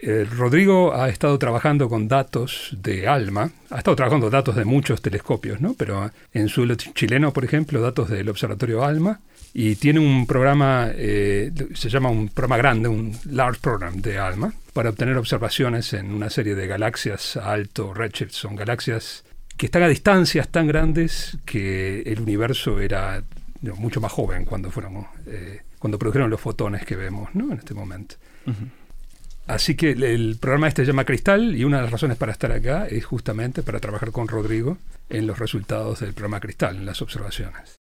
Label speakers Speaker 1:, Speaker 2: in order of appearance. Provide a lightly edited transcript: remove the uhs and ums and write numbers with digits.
Speaker 1: Rodrigo ha estado trabajando con datos de ALMA, ha estado trabajando datos de muchos telescopios, ¿no? Pero en suelo chileno, por ejemplo, datos del observatorio ALMA, y tiene un programa, se llama un programa grande, un large program de ALMA, para obtener observaciones en una serie de galaxias a alto redshift. Son galaxias que están a distancias tan grandes que el universo era mucho más joven cuando produjeron los fotones que vemos, ¿no? En este momento. Uh-huh. Así que el programa este se llama Cristal, y una de las razones para estar acá es justamente para trabajar con Rodrigo en los resultados del programa Cristal, en las observaciones.